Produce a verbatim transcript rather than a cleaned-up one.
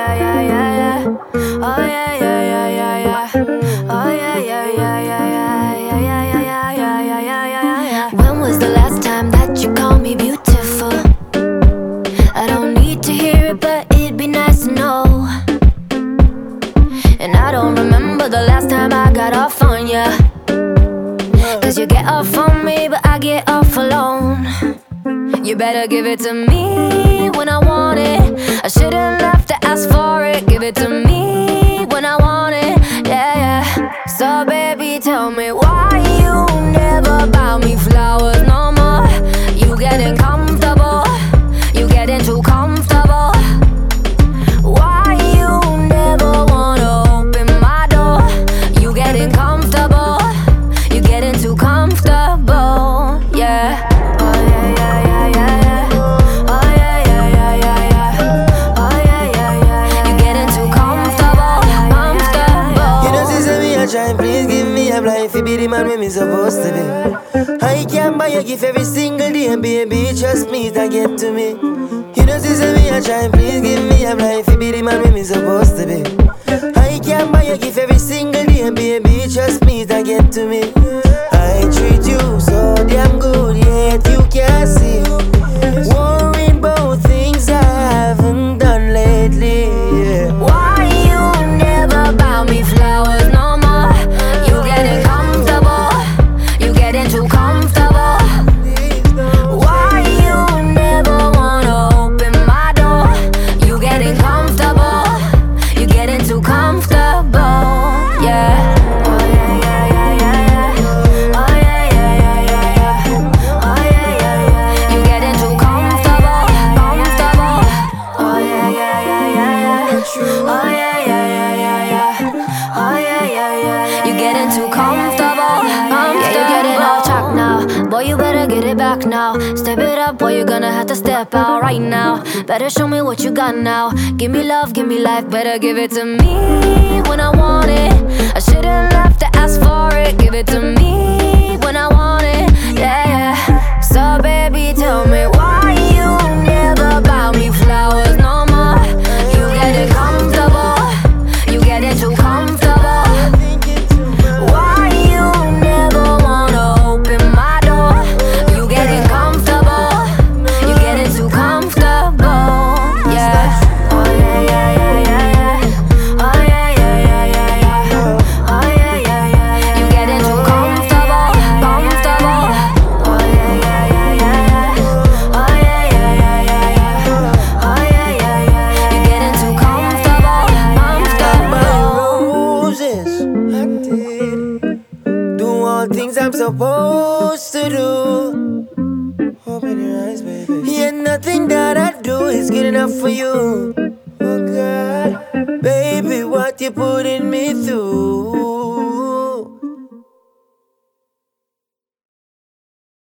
yeah, yeah, yeah, yeah. Oh yeah, yeah, yeah, yeah, yeah. Oh yeah, yeah, yeah, yeah, yeah, yeah, yeah, yeah, yeah, yeah, yeah, yeah, yeah. When was the last time that you called me beautiful? I don't need to hear it, but it'd be nice to know. And I don't remember the last time I got off on ya. Cause you get off on me, but I get off alone. You better give it to me when I want it. I shouldn't have to ask for it. Give it to me when I want it. Yeah, yeah. So baby, tell me why you never buy me flowers no more. You getting comfortable. You getting too comfortable. Why you never wanna open my door. You getting comfortable. You getting too comfortable. Yeah. Try, please give me a blind fi be the man when me supposed to be. I can't buy a gift every single day, and baby, trust me, it get to me. You know, see, me a try, please give me a blind fi be the man when me supposed to be. I can't buy a gift every single day, and baby, trust me, it get to me. I treat you so damn good, yet you can't see. Worrying about things I haven't done lately. Yeah. Why you never buy me flowers no more? Too comfortable. Why you never wanna open my door? You getting comfortable. You getting too comfortable. Yeah. Oh yeah, yeah, yeah, yeah, yeah. Oh yeah, yeah, yeah, yeah, yeah. Oh yeah, yeah, yeah, yeah. You getting too comfortable, comfortable. Oh yeah, yeah, yeah, yeah, yeah. Oh yeah, yeah, yeah, yeah, yeah. Oh yeah, yeah, yeah, yeah. You getting too comfortable, comfortable. Yeah, you getting off track now. Boy, you better get it back now. Step it up, boy, you're gonna have to step out right now. Better show me what you got now. Give me love, give me life, better give it to me when I want it. I shouldn't have to ask for it. Give it to me when I want it. Yeah, yeah. So baby, tell me why you never buy me flowers no more. You getting comfortable. You getting too comfortable. Why you never wanna open my door? You getting comfortable. You getting too comfortable. Yeah. Oh yeah, yeah, yeah, yeah, yeah. Oh yeah, yeah, yeah, yeah, yeah. Oh yeah, yeah, yeah, yeah. You getting too comfortable, comfortable. Oh yeah, yeah, yeah, yeah, yeah. Oh yeah, yeah, yeah, yeah, yeah. Oh yeah, yeah, yeah, yeah. You getting too comfortable, comfortable. Roses, I did do all things I'm supposed to do. Open your eyes, baby. Yeah, nothing that I do is good enough for you. Oh God, baby, what you putting me through?